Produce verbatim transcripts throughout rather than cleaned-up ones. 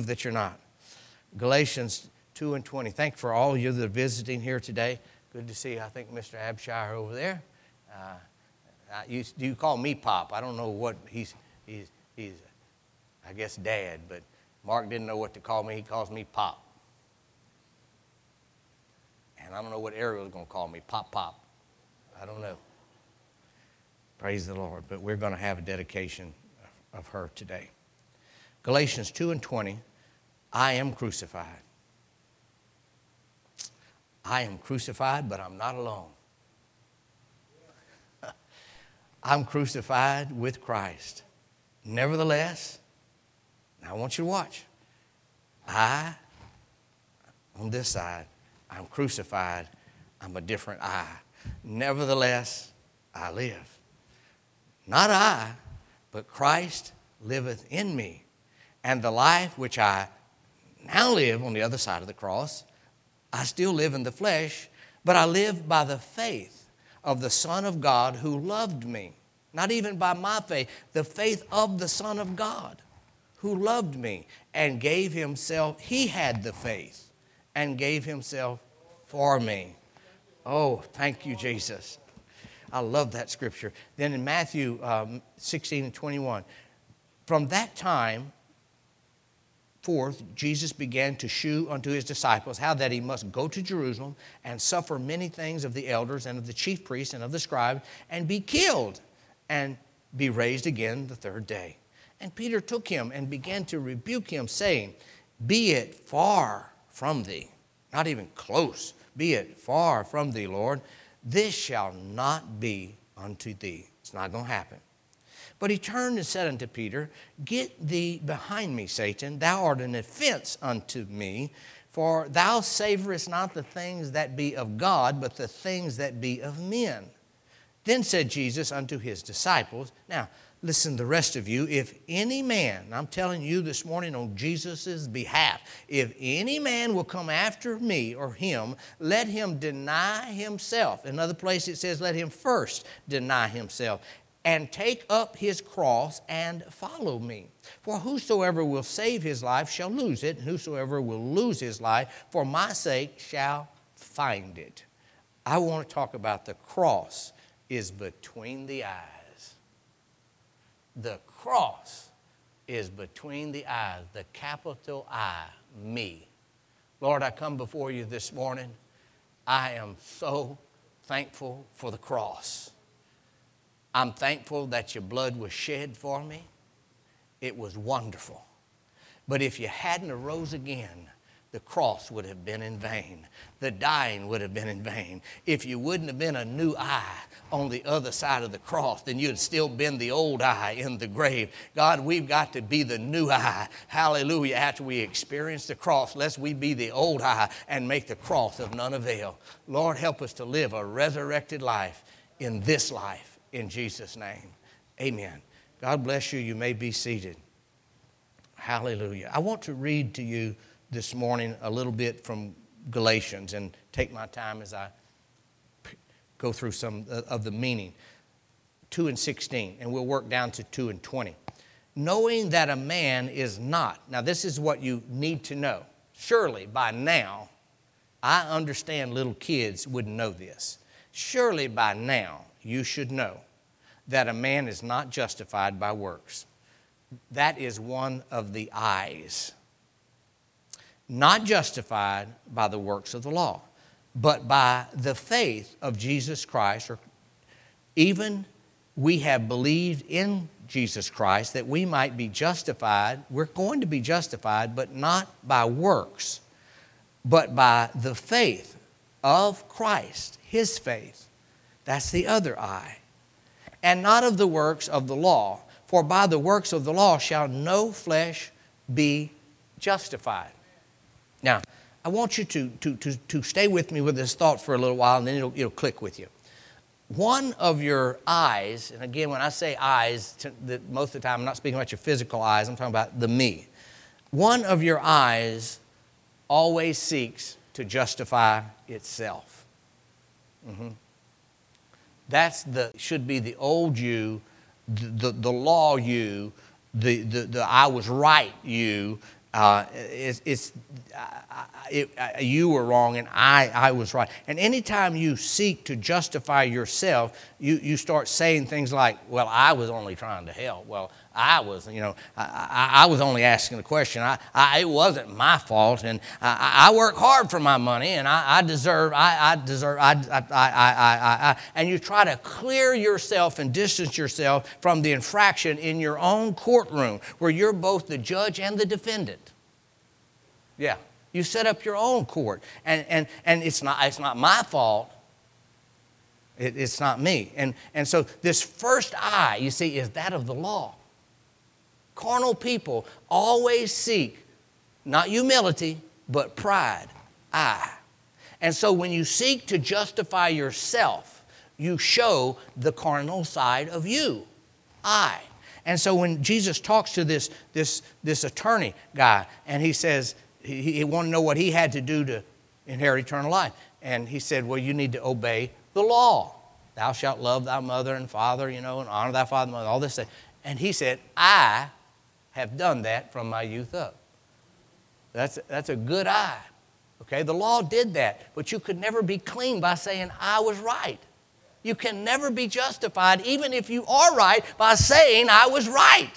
that you're not. Galatians two and twenty. Thank you for all of you that are visiting here today. Good to see, I think, Mister Abshire over there. Uh, you, you call me Pop. I don't know what he's, he's, he's, I guess, Dad, but Mark didn't know what to call me. He calls me Pop. And I don't know what Ariel's going to call me, Pop Pop. I don't know. Praise the Lord. But we're going to have a dedication of her today. Galatians two and twenty, I am crucified. I am crucified, but I'm not alone. I'm crucified with Christ. Nevertheless, now I want you to watch. I, on this side, I'm crucified. I'm a different I. Nevertheless, I live. Not I, but Christ liveth in me. And the life which I now live on the other side of the cross, I still live in the flesh, but I live by the faith of the Son of God who loved me. Not even by my faith, the faith of the Son of God who loved me and gave himself. He had the faith and gave himself for me. Oh, thank you, Jesus. I love that scripture. Then in Matthew um, sixteen and twenty-one, from that time forth, Jesus began to shew unto his disciples how that he must go to Jerusalem and suffer many things of the elders and of the chief priests and of the scribes and be killed and be raised again the third day. And Peter took him and began to rebuke him, saying, be it far from thee, not even close, be it far from thee, Lord. This shall not be unto thee. It's not going to happen. But he turned and said unto Peter, get thee behind me, Satan. Thou art an offense unto me, for thou savorest not the things that be of God, but the things that be of men. Then said Jesus unto his disciples, now listen, the rest of you, if any man, I'm telling you this morning on Jesus' behalf, if any man will come after me or him, let him deny himself. In another place it says, let him first deny himself and take up his cross and follow me. For whosoever will save his life shall lose it, and whosoever will lose his life for my sake shall find it. I want to talk about the cross is between the eyes. The cross is between the eyes, the capital I, me. Lord, I come before you this morning. I am so thankful for the cross. I'm thankful that your blood was shed for me. It was wonderful. But if you hadn't arose again, the cross would have been in vain. The dying would have been in vain. If you wouldn't have been a new eye on the other side of the cross, then you'd still been the old eye in the grave. God, we've got to be the new eye. Hallelujah. After we experience the cross, lest we be the old eye and make the cross of none avail. Lord, help us to live a resurrected life in this life. In Jesus' name, amen. God bless you. You may be seated. Hallelujah. I want to read to you this morning a little bit from Galatians and take my time as I go through some of the meaning. two and sixteen, and we'll work down to two and twenty. Knowing that a man is not. Now, this is what you need to know. Surely by now, I understand little kids wouldn't know this. Surely by now, you should know that a man is not justified by works. That is one of the I's. Not justified by the works of the law, but by the faith of Jesus Christ, or even we have believed in Jesus Christ that we might be justified. We're going to be justified, but not by works, but by the faith of Christ, his faith. That's the other I. And not of the works of the law, for by the works of the law shall no flesh be justified. Now, I want you to, to, to, to stay with me with this thought for a little while, and then it'll, it'll click with you. One of your eyes, and again, when I say eyes, to, the, most of the time I'm not speaking about your physical eyes, I'm talking about the me. One of your eyes always seeks to justify itself. Mm-hmm. That's the, should be the old you, the, the, the law you, the, the, the I was right you, Uh, it's, it's uh, it, uh, you were wrong and I, I was right. And anytime you seek to justify yourself, you, you start saying things like, well, I was only trying to help. Well, I was, you know, I, I, I was only asking a question. I, I, it wasn't my fault, and I, I work hard for my money, and I, I deserve, I, I deserve, I, I, I, I, I, and you try to clear yourself and distance yourself from the infraction in your own courtroom, where you're both the judge and the defendant. Yeah, you set up your own court, and and and it's not it's not my fault. It, it's not me, and and so this first I, you see, is that of the law. Carnal people always seek not humility, but pride. I. And so when you seek to justify yourself, you show the carnal side of you. I. And so when Jesus talks to this, this, this attorney guy, and he says, he, he wanted to know what he had to do to inherit eternal life. And he said, well, you need to obey the law. Thou shalt love thy mother and father, you know, and honor thy father and mother, all this stuff. And he said, I have done that from my youth up. That's, that's a good I. Okay, the law did that, but you could never be clean by saying I was right. You can never be justified, even if you are right, by saying I was right.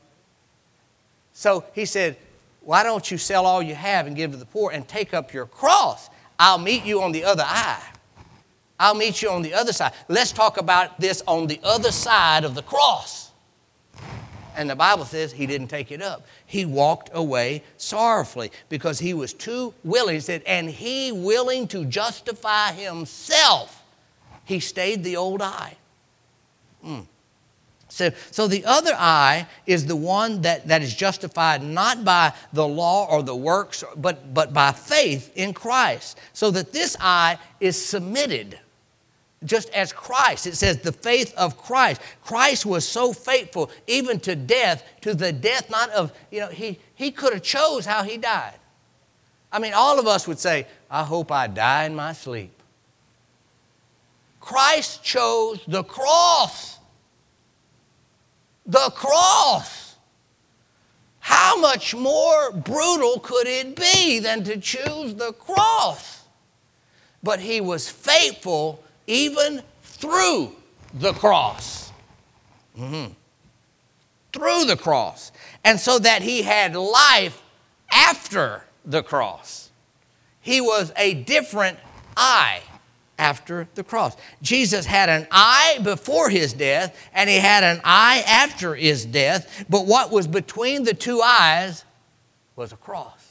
So he said, why don't you sell all you have and give to the poor and take up your cross? I'll meet you on the other I. I'll meet you on the other side. Let's talk about this on the other side of the cross. And the Bible says he didn't take it up. He walked away sorrowfully because he was too willing. He said, and he willing to justify himself, he stayed the old I. Mm. So, so the other I is the one that, that is justified not by the law or the works, but, but by faith in Christ. So that this I is submitted. Just as Christ, it says the faith of Christ. Christ was so faithful even to death, to the death not of, you know, he, he could have chose how he died. I mean, all of us would say, I hope I die in my sleep. Christ chose the cross. The cross. How much more brutal could it be than to choose the cross? But he was faithful even through the cross. Mm-hmm. Through the cross. And so that he had life after the cross. He was a different I after the cross. Jesus had an I before his death, and he had an I after his death. But what was between the two eyes was a cross.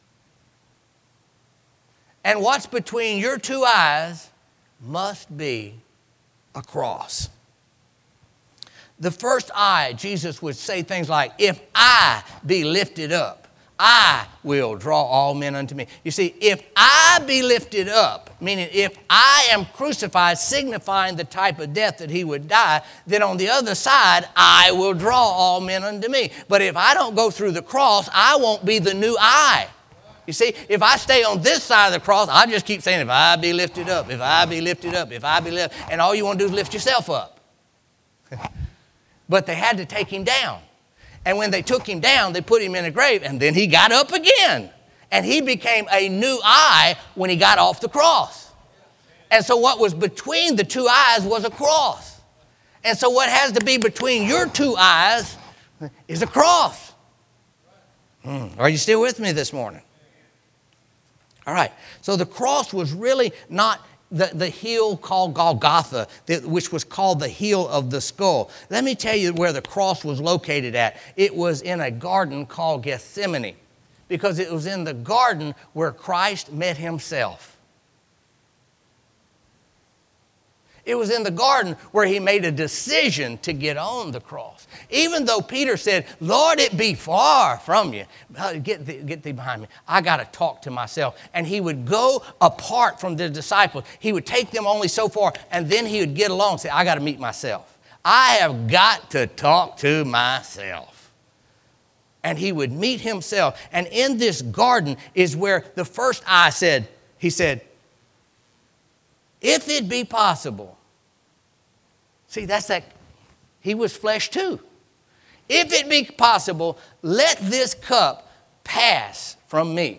And what's between your two eyes must be a cross. The first I, Jesus would say things like, if I be lifted up, I will draw all men unto me. You see, if I be lifted up, meaning if I am crucified, signifying the type of death that he would die, then on the other side, I will draw all men unto me. But if I don't go through the cross, I won't be the new I. You see, if I stay on this side of the cross, I just keep saying, if I be lifted up, if I be lifted up, if I be lifted, and all you want to do is lift yourself up. But they had to take him down. And when they took him down, they put him in a grave, and then he got up again. And he became a new I when he got off the cross. And so what was between the two eyes was a cross. And so what has to be between your two eyes is a cross. Hmm. Are you still with me this morning? All right, so the cross was really not the, the hill called Golgotha, which was called the heel of the skull. Let me tell you where the cross was located at. It was in a garden called Gethsemane, because it was in the garden where Christ met himself. It was in the garden where he made a decision to get on the cross. Even though Peter said, Lord, it be far from you. Get thee, get thee behind me. I got to talk to myself. And he would go apart from the disciples. He would take them only so far, and then he would get along and say, I got to meet myself. I have got to talk to myself. And he would meet himself. And in this garden is where the first I said, he said, if it be possible. See, that's that. He was flesh too. If it be possible, let this cup pass from me.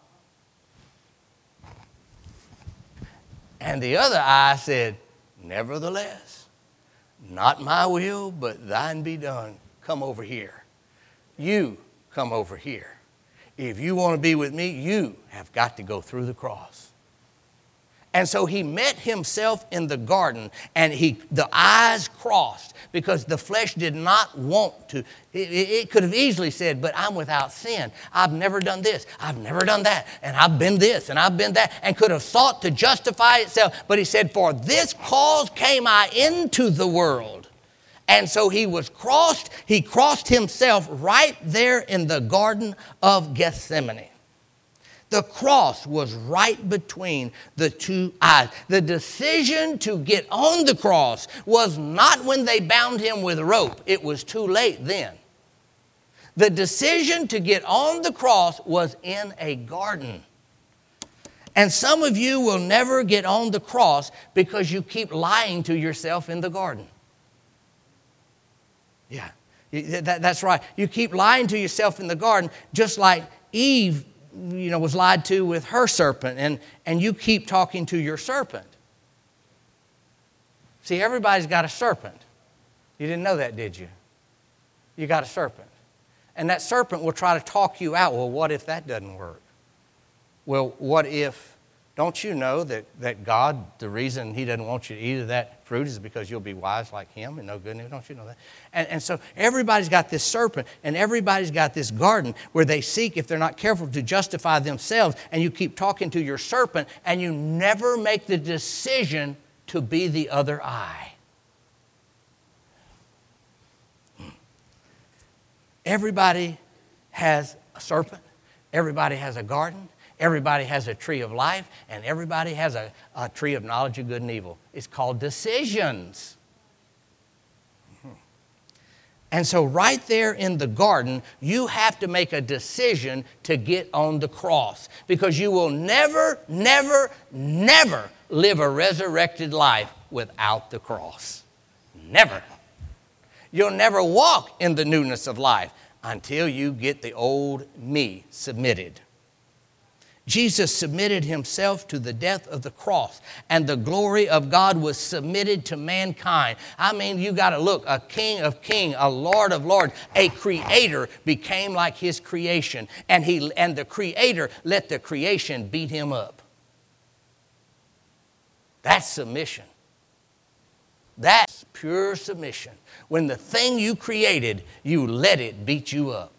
And the other eye said, nevertheless, not my will, but thine be done. Come over here. You come over here. If you want to be with me, you have got to go through the cross. And so he met himself in the garden, and he the eyes crossed because the flesh did not want to. It, it could have easily said, but I'm without sin. I've never done this. I've never done that. And I've been this and I've been that, and could have sought to justify itself. But he said, for this cause came I into the world. And so he was crossed. He crossed himself right there in the Garden of Gethsemane. The cross was right between the two eyes. The decision to get on the cross was not when they bound him with a rope. It was too late then. The decision to get on the cross was in a garden. And some of you will never get on the cross because you keep lying to yourself in the garden. Yeah, that, that's right. You keep lying to yourself in the garden, just like Eve, you know, was lied to with her serpent, and, and you keep talking to your serpent. See, everybody's got a serpent. You didn't know that, did you? You got a serpent. And that serpent will try to talk you out. Well, what if that doesn't work? Well, what if, don't you know that, that God, the reason he doesn't want you to eat of that fruit is because you'll be wise like him and no good news? Don't you know that? And, and so everybody's got this serpent, and everybody's got this garden where they seek, if they're not careful, to justify themselves. And you keep talking to your serpent, and you never make the decision to be the other eye. Everybody has a serpent. Everybody has a garden. Everybody has a tree of life, and everybody has a, a tree of knowledge of good and evil. It's called decisions. And so right there in the garden, you have to make a decision to get on the cross, because you will never, never, never live a resurrected life without the cross. Never. You'll never walk in the newness of life until you get the old me submitted. Jesus submitted himself to the death of the cross, and the glory of God was submitted to mankind. I mean, you got to look, a king of kings, a lord of lords, a creator became like his creation, and he and the creator let the creation beat him up. That's submission. That's pure submission. When the thing you created, you let it beat you up.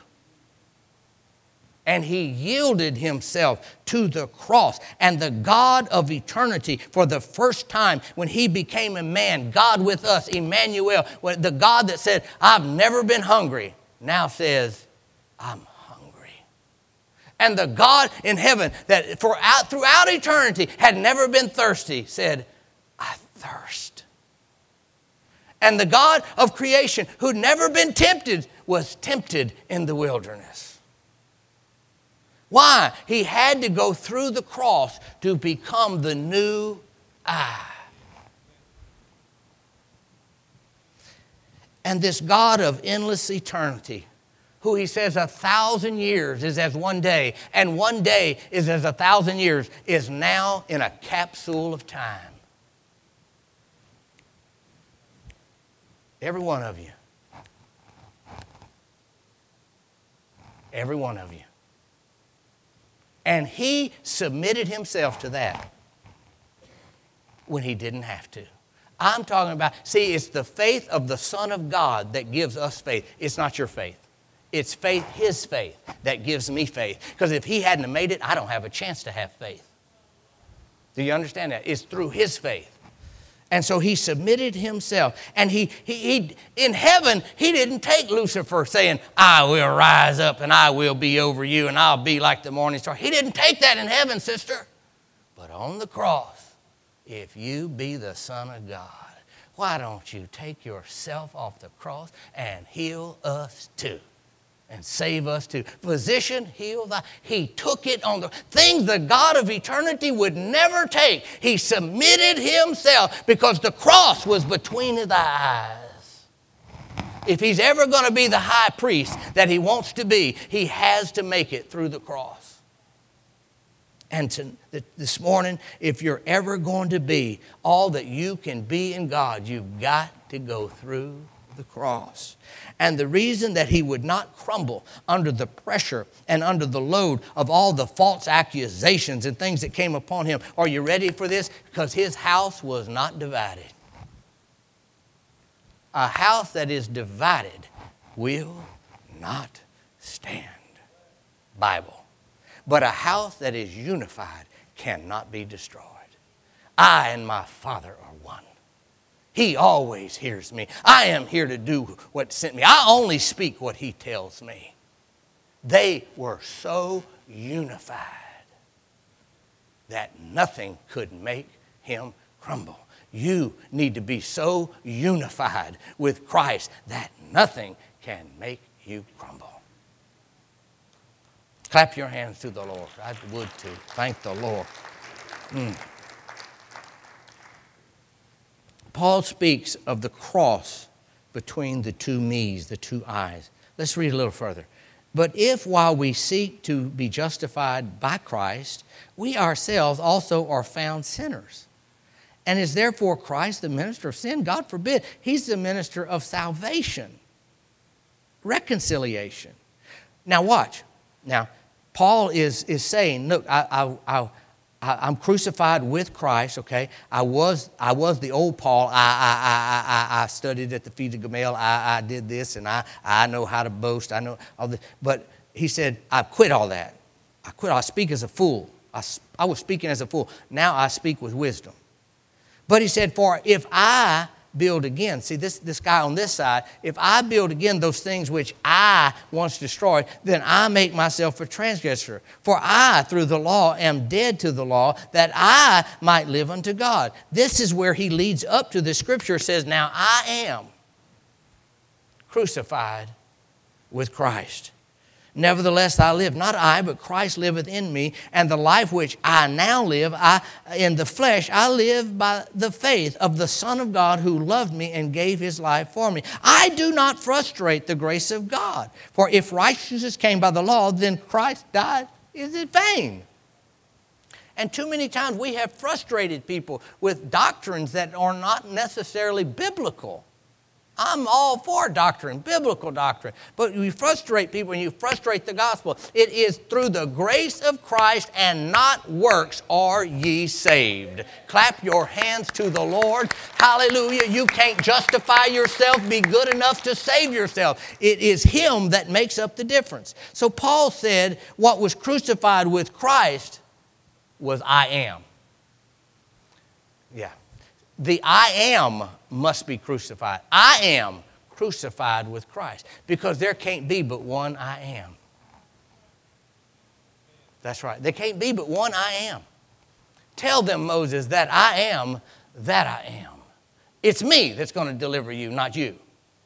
And he yielded himself to the cross. And the God of eternity, for the first time when he became a man, God with us, Emmanuel, the God that said, I've never been hungry, now says, I'm hungry. And the God in heaven that for out, throughout eternity had never been thirsty said, I thirst. And the God of creation who'd never been tempted was tempted in the wilderness. Why? He had to go through the cross to become the new I. And this God of endless eternity, who he says a thousand years is as one day, and one day is as a thousand years, is now in a capsule of time. Every one of you. Every one of you. And he submitted himself to that when he didn't have to. I'm talking about, see, it's the faith of the Son of God that gives us faith. It's not your faith. It's faith, his faith, that gives me faith. Because if he hadn't made it, I don't have a chance to have faith. Do you understand that? It's through his faith. And so he submitted himself. And he, he, he, in heaven, he didn't take Lucifer saying, I will rise up and I will be over you and I'll be like the morning star. He didn't take that in heaven, sister. But on the cross, if you be the Son of God, why don't you take yourself off the cross and heal us too? And save us too. Physician, heal thy. He took it on the things the God of eternity would never take. He submitted himself because the cross was between his eyes. If he's ever going to be the high priest that he wants to be, he has to make it through the cross. And to, this morning, if you're ever going to be all that you can be in God, you've got to go through the cross. And the reason that he would not crumble under the pressure and under the load of all the false accusations and things that came upon him. Are you ready for this? Because his house was not divided. A house that is divided will not stand. Bible. But a house that is unified cannot be destroyed. I and my Father are one. He always hears me. I am here to do what sent me. I only speak what he tells me. They were so unified that nothing could make him crumble. You need to be so unified with Christ that nothing can make you crumble. Clap your hands to the Lord. I would too. Thank the Lord. Mm. Paul speaks of the cross between the two me's, the two I's. Let's read a little further. But if while we seek to be justified by Christ, we ourselves also are found sinners, and is therefore Christ the minister of sin? God forbid. He's the minister of salvation, reconciliation. Now watch. Now, Paul is, is saying, look, I, I, I, I'm crucified with Christ, okay? I was I was the old Paul. I, I, I, I, I studied at the feet of Gamaliel. I, I did this, and I, I know how to boast. I know all this. But he said, I quit all that. I quit. I speak as a fool. I, I was speaking as a fool. Now I speak with wisdom. But he said, for if I build again, see this, this guy on this side, if I build again those things which I once destroyed, then I make myself a transgressor. For I, through the law, am dead to the law, that I might live unto God. This is where he leads up to the scripture. Says, now I am crucified with Christ. Nevertheless, I live, not I, but Christ liveth in me, and the life which I now live, I in the flesh, I live by the faith of the Son of God who loved me and gave his life for me. I do not frustrate the grace of God, for if righteousness came by the law, then Christ died is in vain. And too many times we have frustrated people with doctrines that are not necessarily biblical. I'm all for doctrine, biblical doctrine. But you frustrate people and you frustrate the gospel. It is through the grace of Christ and not works are ye saved. Clap your hands to the Lord. Hallelujah. You can't justify yourself, be good enough to save yourself. It is him that makes up the difference. So Paul said what was crucified with Christ was I am. Yeah. The I am must be crucified. I am crucified with Christ because there can't be but one I am. That's right. There can't be but one I am. Tell them, Moses, that I am that I am. It's me that's going to deliver you, not you.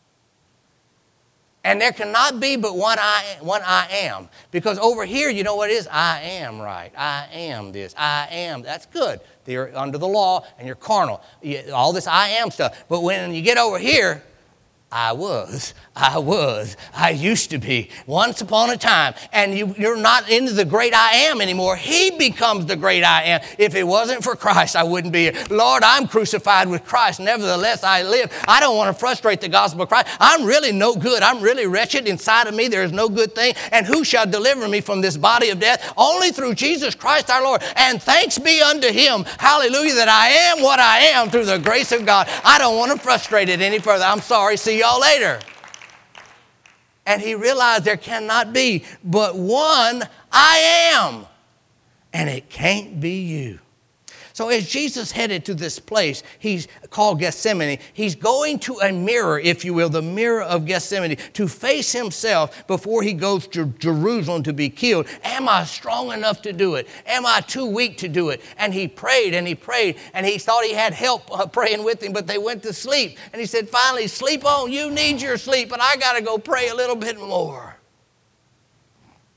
And there cannot be but one I, one I am. Because over here, you know what it is? I am right. I am this. I am. That's good. You're under the law and you're carnal. All this I am stuff. But when you get over here, I was, I was, I used to be, once upon a time. And you, you're not into the great I am anymore. He becomes the great I am. If it wasn't for Christ, I wouldn't be here. Lord, I'm crucified with Christ. Nevertheless, I live. I don't want to frustrate the gospel of Christ. I'm really no good. I'm really wretched. Inside of me, there is no good thing. And who shall deliver me from this body of death? Only through Jesus Christ our Lord. And thanks be unto him, hallelujah, that I am what I am through the grace of God. I don't want to frustrate it any further. I'm sorry. See y'all later. And he realized there cannot be but one I am. And it can't be you. So as Jesus headed to this place, he's called Gethsemane. He's going to a mirror, if you will, the mirror of Gethsemane, to face himself before he goes to Jerusalem to be killed. Am I strong enough to do it? Am I too weak to do it? And he prayed and he prayed and he thought he had help uh, praying with him, but they went to sleep. And he said, finally, sleep on. You need your sleep, but I got to go pray a little bit more.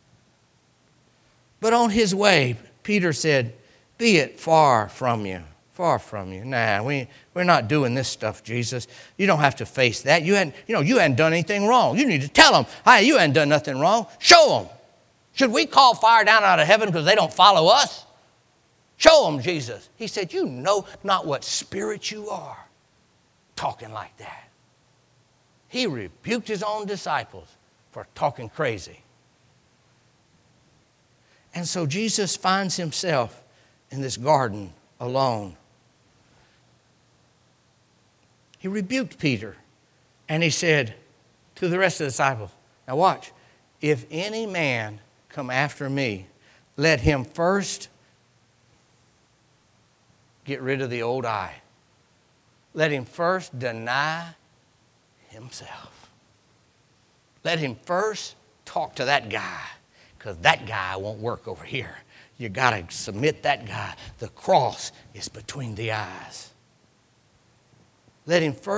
But on his way, Peter said, be it far from you, Far from you. Nah, we, we're not doing this stuff, Jesus. You don't have to face that. You hadn't, you know, you hadn't done anything wrong. You need to tell them, hey, you hadn't done nothing wrong. Show them. Should we call fire down out of heaven because they don't follow us? Show them, Jesus. He said, you know not what spirit you are talking like that. He rebuked his own disciples for talking crazy. And so Jesus finds himself in this garden alone. He rebuked Peter, and he said to the rest of the disciples, now watch, if any man come after me, let him first get rid of the old I. Let him first deny himself. Let him first talk to that guy, because that guy won't work over here. You got to submit that guy. The cross is between the eyes. Let him first